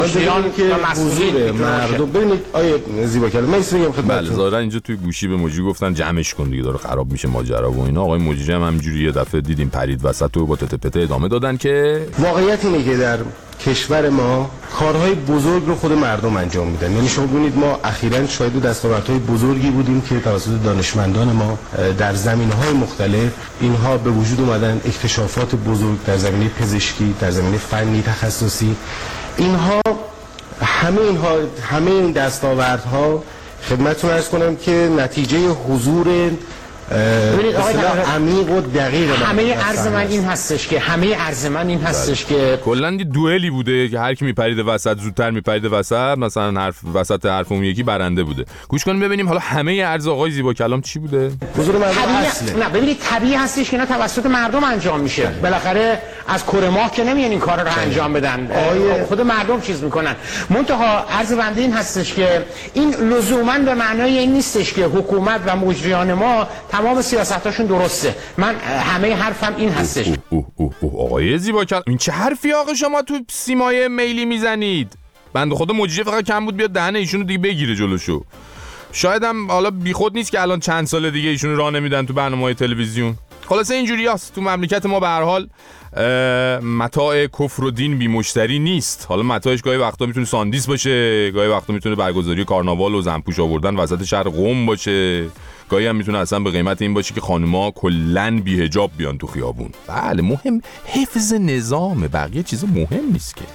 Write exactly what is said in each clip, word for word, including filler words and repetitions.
مجریان که حضور مردم. ببینید آیه زیبا کلام من میگم خدمتتون. بله ظاهرا اینجا توی گوشی به مجری گفتن جمعش کن دیگه داره خراب میشه ماجرا و اینا. آقای مجری هم همینجوری یه دفعه دیدیم پرید وسط و با تته پته ادامه دادن که واقعیت اینه که در کشور ما کارهای بزرگ رو خود مردم انجام میدن. یعنی شما ببینید ما اخیراً شاهد دستاوردهای بزرگی بودیم که توسط دانشمندان ما در زمینه‌های مختلف اینها به وجود اومدن، اکتشافات بزرگ در زمینه پزشکی، در زمینه فنی تخصصی. اینها همه اینها همه این دستاوردها خدمتتون عرض کنم که نتیجه حضور اصطلاح عمیق و دقیق همه عرض من این هستش که همه عرض من این هستش که کلا یه دوئلی بوده که هر کی میپرید وسط زودتر میپرید وسط، مثلا حرف وسط حرف اون یکی برنده بوده. گوش کنیم ببینیم حالا همه عرض آقای زیبا کلام چی بوده. حضور مردم اصله. نه ببینید طبیعی هستش که اینا توسط مردم انجام میشه. بالاخره از کره ماه که نمیان این کارا رو انجام بدن. خود مردم چیز میکنن. منتها عرض بنده این هستش که این لزوما به معنای این نیستش که حکومت و مجریان ما تمام سیاستاشون درسته. من همه حرفم این هستش. اوه اوه اوه اوه آقای زیبا کلام این چه حرفی آقا شما تو سیمای میلی میزنید؟ بنده خدا مجری فقط کم بود بیاد دهن ایشونو دیگه بگیره جلوشو. شاید هم حالا بیخود نیست که الان چند سال دیگه ایشونو راه نمیدن تو برنامه‌های تلویزیون. خلاصه اینجوریاست تو مملکت ما. به هر حال متاع کفر و دین بی مشتری نیست. حالا متاعش گاهی وقتا میتونه ساندیس باشه، گاهی وقتا میتونه برگزاری کارناوال و زنپوش آوردن وسط شهر قم باشه، گاهی هم میتونه اصلا به قیمت این باشه که خانوما کلن بی حجاب بیان تو خیابون. بله مهم حفظ نظام، بقیه چیزا مهم نیست که.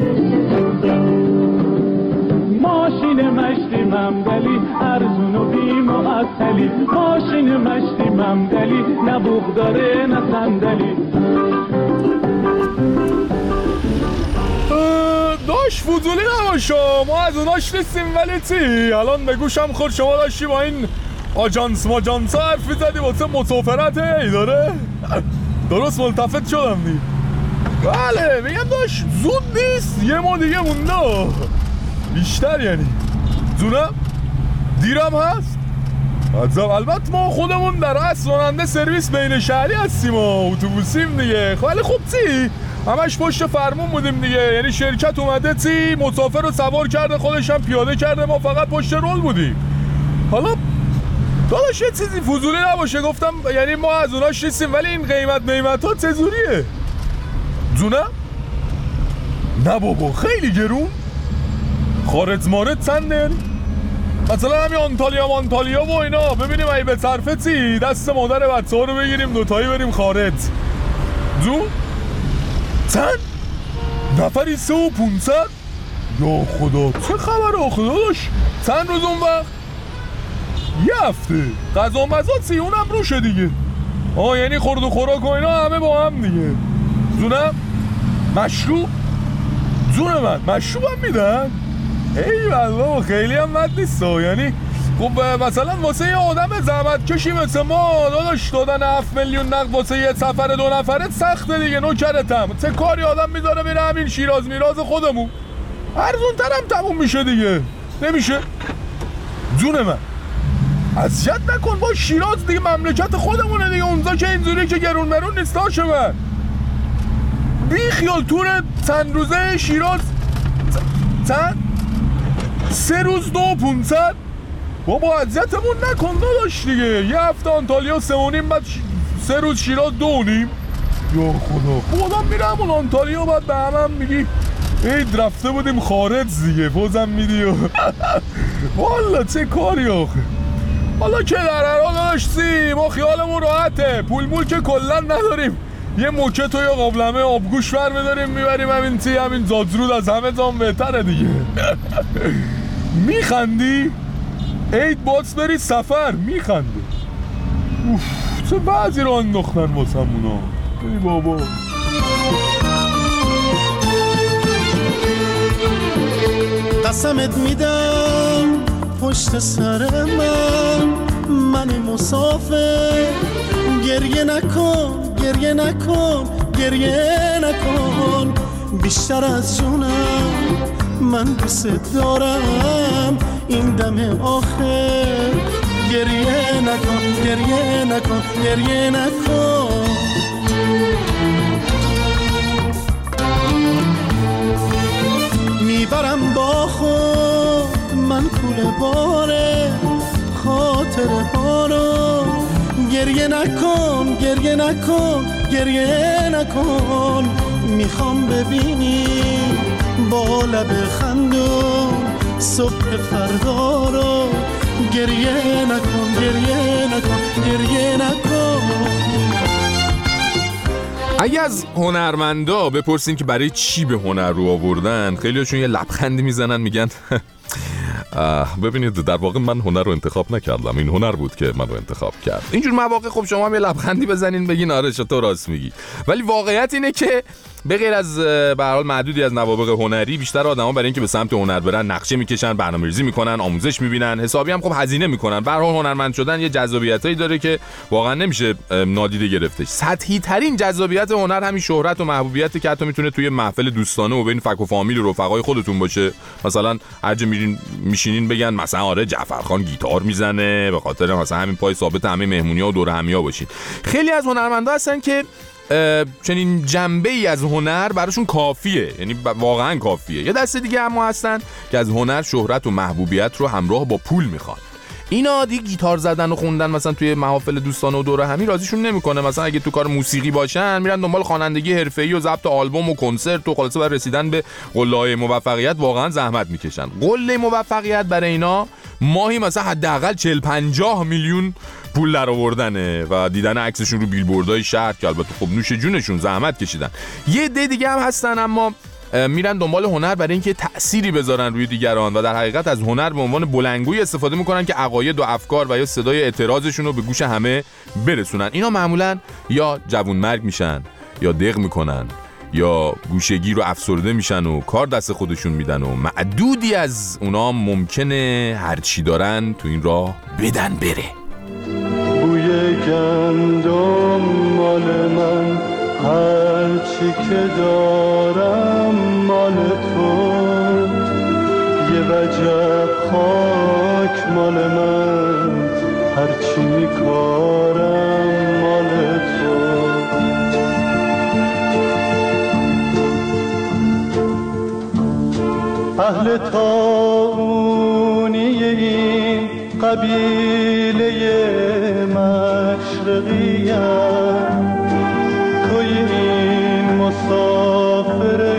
ماشین مشتی ممدلی ارزون و بی معطلی، ماشین مشتی ممدلی نه بوق داره نه صندلی. داش فضولی نباشا، ما از اوناش نیستیم ولی تی الان به گوشم خود شما داشتی با این آجانس ماجانس ها حرفی زدی واسه مسافرت ای داره درست ملتفت شدم دی. بله میگم داش زود نیست، یه ما دیگه مونده بیشتر، یعنی زونم دیرم هست. البته ما خودمون در اصل راننده سرویس بین شهری هستیم و اتوبوسیم دیگه. ولی خب تی همش پشت فرمون بودیم دیگه، یعنی شرکت اومده تی مسافر رو سوار کرده خودش هم پیاده کرده، ما فقط پشت رول بودیم. حالا داداش یه چیزی فضولی نباشه گفتم، یعنی ما از اوناش نیستیم ولی این قیمت قیمت ها چجوریه؟ زونم؟ نه بابا خیلی گرون. خارج مارد چنده؟ مثلا همین آنتالیا مانتالیا و اینا ببینیم ای به صرفه چی دست مادر بچه ها رو بگیریم دوتایی بریم خارج. زون؟ چند؟ نفری سه و پونصد؟ یا خدا چه خبر آخه داداش؟ چند روز اون وقت؟ یه هفته غذا مزا چی اونم روشه دیگه. آه یعنی خورد و خوراک و اینا همه با هم دیگه. زونم؟ مشروب؟ زون من مشروب هم میدن؟ ای بابا خیلی هم مد نیست. یعنی خب مثلا واسه یه آدم زحمت کشی مثل ما داداش دادن هفت میلیون نقد واسه یه سفر دو نفره سخته دیگه. نوکرتم چه کاری آدم میذاره میره همین شیراز میراز خودمون ارزون ترم تموم میشه دیگه. نمیشه جون من اذیت نکن با شیراز دیگه مملکت خودمونه دیگه، اونجا که اینجوری که گرون مرون نیست داشه من بی خیال تور چند روزه شیراز چند سه روز دو پونصد بابا اذیتمون نکن داداش دیگه. یه هفته آنتالیا سه و نیم بعد سه روز شیراز دو و نیم. یا خدا خودم میرم اون آنتالیا بعد به همه هم میگی اید رفته بودیم خارج دیگه بازم میدی و والا چه کاری آخه. حالا که در هر حال داشتی ما خیالمون راحته، پول مول که کلا نداریم، یه موکت و یه قابلمه آبگوش بر میداریم میبریم همین تی همین زادرود از همه زام بهتره دیگه. میخندی؟ عید باز بری سفر میخنده. اوف چه بعضی رو انداختن واسه همونا. ای بابا قسمت میدم پشت سر من من مسافر گریه نکن گریه نکن گریه نکن بیشتر از جونم من دوست دارم این دم آخر گریه نکن گریه نکن گریه نکن میبرم با خود من کوله باره خاطره ها رو. گریه نکن گریه نکن گریه نکن، میخوام ببینی با لب خندون صبح فردا رو. گریه نکن گریه نکن گریه نکن. اگه از هنرمندا بپرسین که برای چی به هنر رو آوردن، خیلیشون یه لبخندی میزنن میگن ببینید در واقع من هنر رو انتخاب نکردم، این هنر بود که من رو انتخاب کرد. اینجور مواقع خب شما هم یه لبخندی بزنین بگین آره چطور راست میگی. ولی واقعیت اینه که به غیر از به هر حال معدودی از نوابغ هنری، بیشتر آدما برای اینکه به سمت هنر برن نقشه میکشن، برنامه‌ریزی میکنن، آموزش میبینن، حسابی هم خب هزینه میکنن. به هر حال هنرمند شدن یه جذابیتایی داره که واقعا نمیشه نادیده گرفتش. سطحی ترین جذابیت هنر همین شهرت و محبوبیتی که حتی میتونه توی محفل دوستانه و بین فک و فامیل و رفقای خودتون باشه. مثلا هر جا میرین میشینین بگن مثلا آره جعفرخان گیتار میزنه، به خاطر مثلا همین پای ثابت همه مهمونی‌ها و دور همیا باشین. خیلی از هنرمندا هستن که چنین جنبه‌ای از هنر براشون کافیه، یعنی واقعا کافیه. یه دسته دیگه اما هستن که از هنر شهرت و محبوبیت رو همراه با پول میخوان. اینا دیگه گیتار زدن و خوندن مثلا توی محافل دوستانه و دوره همی راضیشون نمیکنه. مثلا اگه تو کار موسیقی باشن میرن دنبال خوانندگی حرفه‌ای و ضبط آلبوم و کنسرت و خلاصه برای رسیدن به قله‌های موفقیت واقعا زحمت میکشن. قله موفقیت برای اینا ماهی مثلا حداقل چهل پنجاه میلیون پول در آوردنه و دیدن عکسشون رو بیلبوردهای شهر که البته خب نوش جونشون زحمت کشیدن. یه عده دیگه هم هستن اما میرن دنبال هنر برای اینکه تأثیری بذارن روی دیگران و در حقیقت از هنر به عنوان بلندگویی استفاده میکنن که عقاید و افکار و یا صدای اعتراضشون رو به گوش همه برسونن. اینا معمولا یا جوون مرگ میشن یا دق میکنن یا گوشگیر و افسرده میشن و کار دست خودشون میدن و معدودی از اونا ممکنه هرچی دارن تو این راه بدن بره. بوی گندم مال من، هرچی که دارم مال تو. یه وجب خاک مال من، هرچی میکارم مال تو. اهل طاعونی این قبیله مشرقیم، توی این مسافر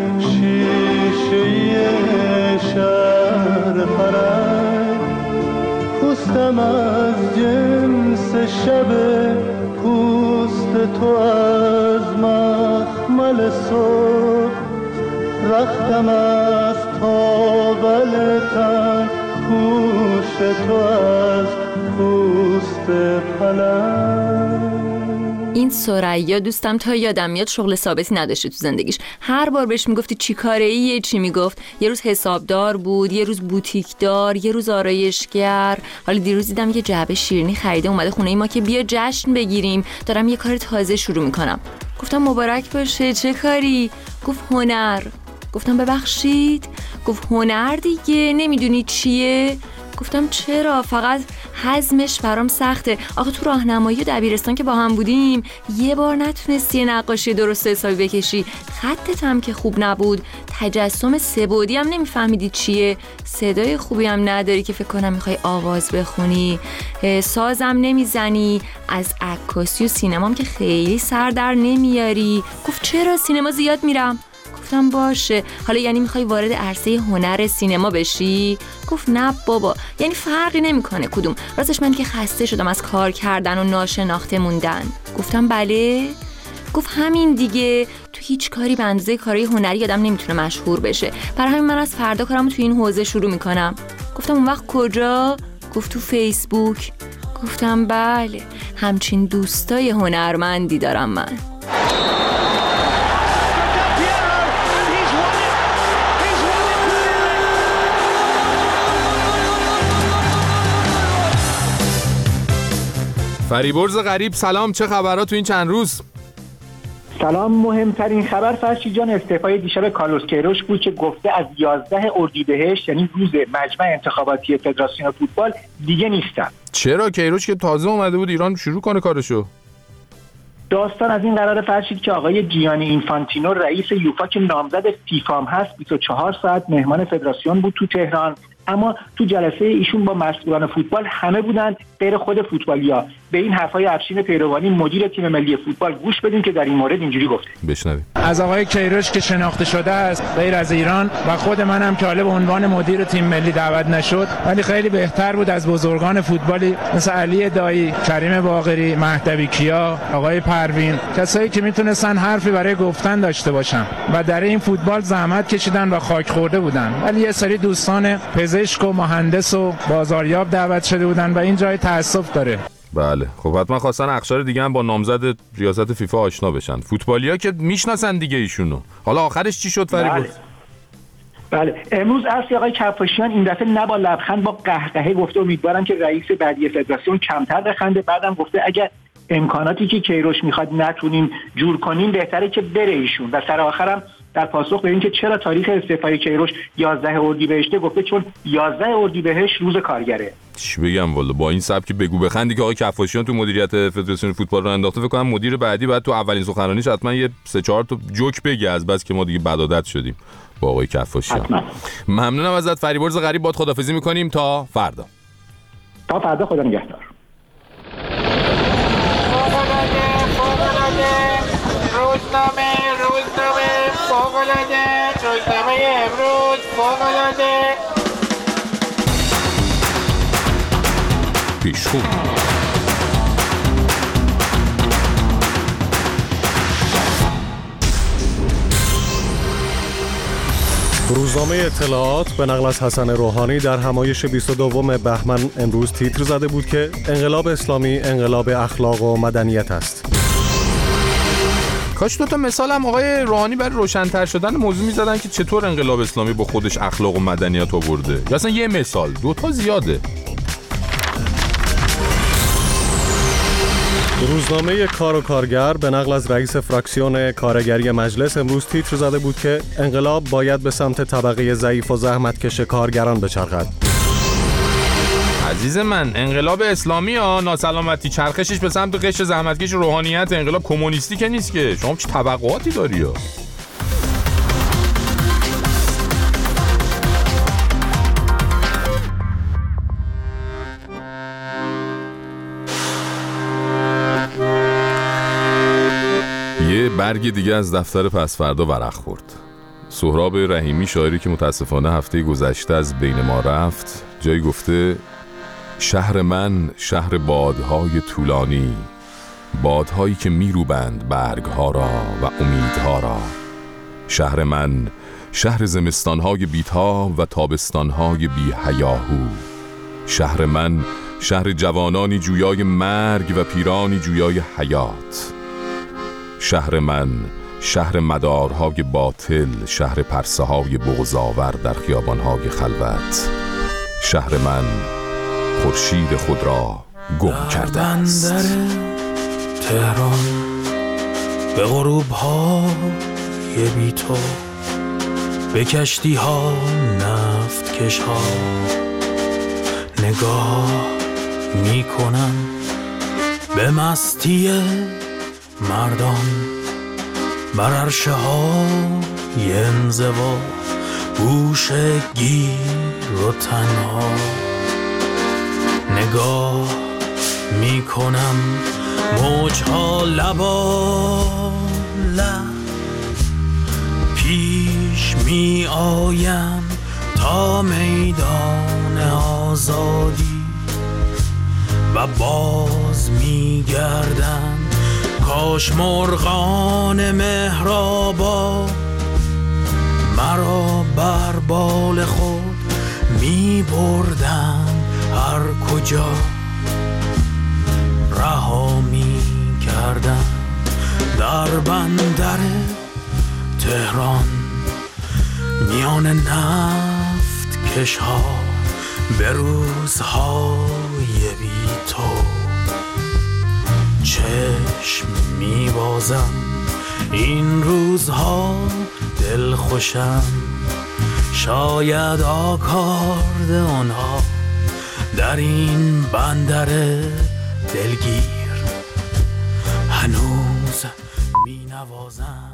شیشه شهر فرنگ. پوستم از جنس شب پوست تو از مخمل صبح. رختم از تاول تن پوش تو از پوست پلنگ. این ثریا دوستم تا یادم میاد شغل ثابتی نداشته تو زندگیش. هر بار بهش میگفتی چی کاره ایه چی میگفت. یه روز حسابدار بود، یه روز بوتیکدار، یه روز آرایشگر. حالا دیروز دیدم یه جعبه شیرینی خریده اومده خونه ای ما که بیا جشن بگیریم، دارم یه کار تازه شروع میکنم. گفتم مبارک باشه، چه کاری؟ گفت هنر. گفتم ببخشید؟ گفت هنر دیگه، نمیدونی چیه؟ گفتم چرا؟ فقط هضمش برام سخته. آخه تو راهنمایی و دبیرستان که با هم بودیم یه بار نتونستی نقاشی درست حسابی بکشی، خطت هم که خوب نبود، تجسم سه‌بعدی هم نمیفهمیدی چیه، صدای خوبی هم نداری که فکر کنم میخوای آواز بخونی، سازم نمیزنی، از عکاسی و سینمام که خیلی سر در نمیاری. گفت چرا؟ سینما زیاد میرم. گفتم باشه، حالا یعنی میخوای وارد عرصه هنر سینما بشی؟ گفت نه بابا، یعنی فرقی نمیکنه کدوم. راستش من که خسته شدم از کار کردن و ناشناخته موندن. گفتم بله. گفت همین دیگه، تو هیچ کاری به اندازه کارهای هنری آدم نمیتونه مشهور بشه، برای همین من از فردا کارمو تو این حوزه شروع میکنم. گفتم اون وقت کجا؟ گفت تو فیسبوک. گفتم بله، همچین دوستای هنرمندی دارم من. فریبرز غریب سلام، چه خبرها تو این چند روز؟ سلام. مهمترین خبر فرشید جان استعفای دیشب کارلوس کیروش بود که گفته از یازده اردیبهشت یعنی روز مجمع انتخاباتی فدراسیون فوتبال دیگه نیستن. چرا؟ کیروش که تازه اومده بود ایران شروع کنه کارشو. داستان از این قرار فرشید که آقای جیانی اینفانتینو رئیس یوفا که نامزد فیفا هم هست بیست و چهار ساعت مهمان فدراسیون بود تو تهران، اما تو جلسه ایشون با مسئولان فوتبال همه بودن غیر خود فوتبالیا. به این حرفای افشین پیروانی مدیر تیم ملی فوتبال گوش بدیم که در این مورد اینجوری گفته. بشنوید. از آقای کیروش که شناخته شده است غیر از ایران و خود منم که حالا به عنوان مدیر تیم ملی دعوت نشد، ولی خیلی بهتر بود از بزرگان فوتبالی مثل علی دایی، کریم باقری، مهدوی کیا، آقای پروین، کسایی که میتونستن حرفی برای گفتن داشته باشن و در این فوتبال زحمت کشیدن و خاک خورده بودن. ولی یه سری دوستان پزشک و مهندس و بازاریاب دعوت شده بودن و این جای تأسف داره. بله خب حتما خواستن اخشار دیگه هم با نامزد ریاست فیفا آشنا بشن. فوتبالیا که میشناسن دیگه ایشونو. حالا آخرش چی شد فریبرز؟ بله. بله امروز اصلی آقای کفاشیان این دفعه نه با لبخند با قهقهه گفته امیدوارم که رئیس بعدی فدراسیون کمتر بخنده. بعدم گفته اگر امکاناتی که کیروش میخواد نتونیم جور کنیم بهتره که بره ایشون. و سر آخرم در پاسخ به اینکه چرا تاریخ استعفای کیروش یازده اردیبهشته گفته چون یازده اردیبهشت روز کارگره. چی بگم والا با این سبک بگو بخندی که آقای کفاشیان تو مدیریت فدراسیون فوتبال رو انداخته، فکر کنم مدیر بعدی بعد تو اولین سخنرانیش حتما یه سه چهار تا جوک بگه از بس که ما دیگه بدعادت شدیم با آقای کفاشیان. حتما. ممنونم ازت فریبرز غریب، باد خدافظی می‌کنیم تا فردا. تا فردا خدا نگهدار. روزنامه روزنامه فوق‌العاده روزنامه امروز فوق‌العاده پیشخو روزنامه اطلاعات به نقل از حسن روحانی در همایش بیست و دوم بهمن امروز تیتر زده بود که انقلاب اسلامی انقلاب اخلاق و مدنیت است. کاش دوتا مثال هم آقای روحانی برای روشن‌تر شدن موضوع می‌زدن که چطور انقلاب اسلامی با خودش اخلاق و مدنیت آورده. یا اصلا یه مثال، دوتا زیاده. روزنامه کار و کارگر به نقل از رئیس فراکسیون کارگری مجلس امروز تیتر زده بود که انقلاب باید به سمت طبقه ضعیف و زحمتکش کارگران بچرخد. عزیز من انقلاب اسلامی ها ناسلامتی چرخشش به سمت قشر زحمتکش روحانیت، انقلاب کمونیستی که نیست که. شما چه طبقاتی داری ها؟ یه برگ دیگه از دفتر پسفردا ورق خورد. سهراب رحیمی شاعری که متاسفانه هفته گذشته از بین ما رفت جایی گفته: شهر من شهر بادهای طولانی، بادهایی که میروبند برگها را و امیدها را. شهر من شهر زمستانهای بی‌تا و تابستانهای بی هیاهو. شهر من شهر جوانانی جویای مرگ و پیرانی جویای حیات. شهر من شهر مدارهای باطل، شهر پرسه‌های بغض‌آور در خیابانهای خلوت. شهر من خورشید خود را گم کرده است. بندر تهران به غروب های بی تو، به کشتی ها نفت کش ها نگاه می کنم، به مستی مردان بر عرشه های انزوا، گوشه گیر و تنها نگاه می کنم، موجها لبا لب پیش می آیم تا میدان آزادی و باز می گردم. کاش مرغان مهرابا مرا بر بال خود می بردن، هر کجا رها می کردن. در بندر تهران میان نفت کش ها، به روزهای بی تو چشم می بازم. این روزها دل خوشم، شاید آکارد آنها در این بندر دلگیر هنوز نوازم.